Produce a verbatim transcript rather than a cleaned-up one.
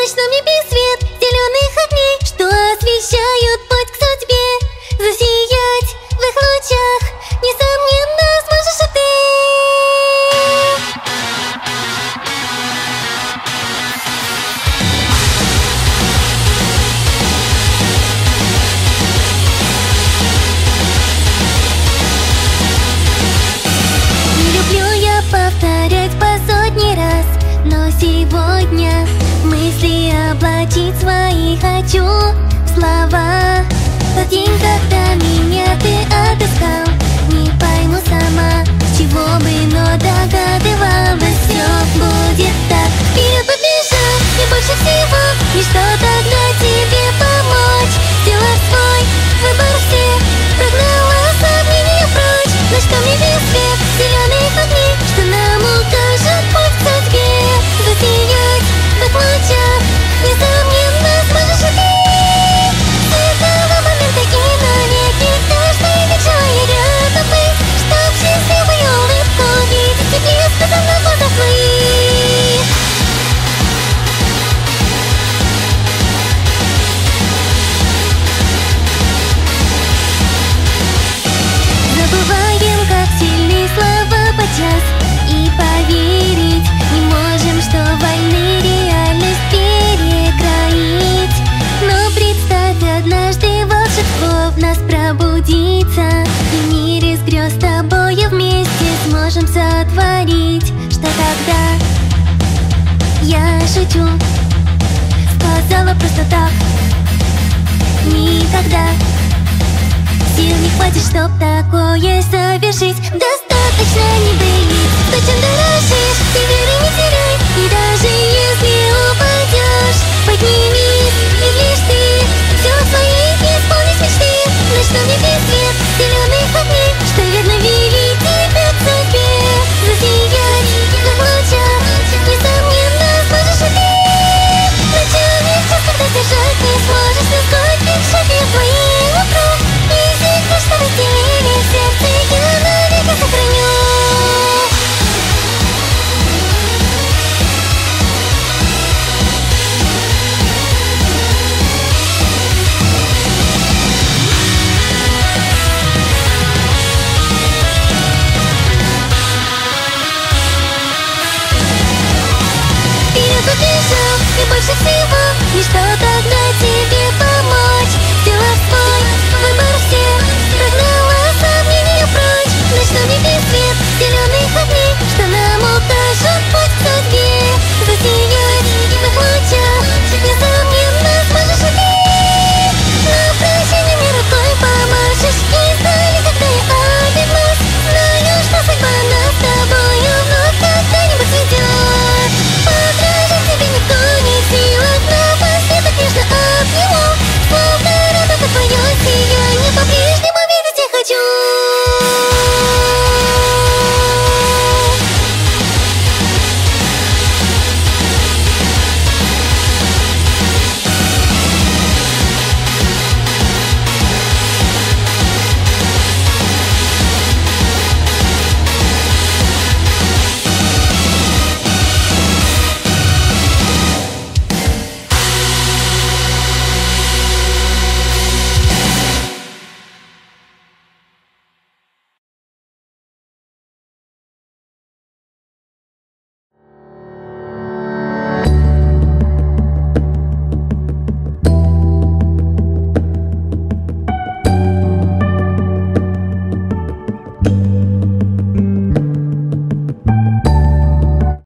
Ночной небе свет зеленых огней, что освещают путь к судьбе. Засиять в их лучах, несомненно, сможешь и ты. Не люблю я повторять по сотни раз, но сегодня мысли облачить свои хочу в слова. Тот день, когда меня ты отыскал, не пойму сама, с чего бы, но догадывалась, все будет так. Вперед побежать, и больше всего ничто тогда тебе помочь. Сделав свой выбор всех, прогнала сомнения прочь. Ночном небе свет зеленых огней, что нам укажет путь к судьбе. Засиять в их лучах, несомненно, сможешь и ты. С этого момента и навеки каждый день желаю рядом быть, чтоб счастливую улыбку видеть и блеск на глазах твоих. Забываем, как сильны слова подчас, и поверить не можем, что вольны реальность перекроить. Но представь, однажды волшебство в нас пробудится, и в мире с грез с тобою вместе сможем сотворить. Что тогда? Я шучу, сказала просто так. Никогда сил не хватит, чтоб такое совершить. Достаточно не быть, то, чем дорожишь, ты веры не теряй. И даже если упадешь, поднимись, ведь лишь ты все свои исполнишь мечты. В ночном небе свет зеленых огней, что верно вели тебя к судьбе. Засиять в их лучах, несомненно, сможешь и ты. Ночами час, когда сдержать не сможешь, но скольких шагов твоих вокруг. И секрет, что разделили в сердце, я навеки сохраню. Вперед побежал, и больше всего ничто тогда тебе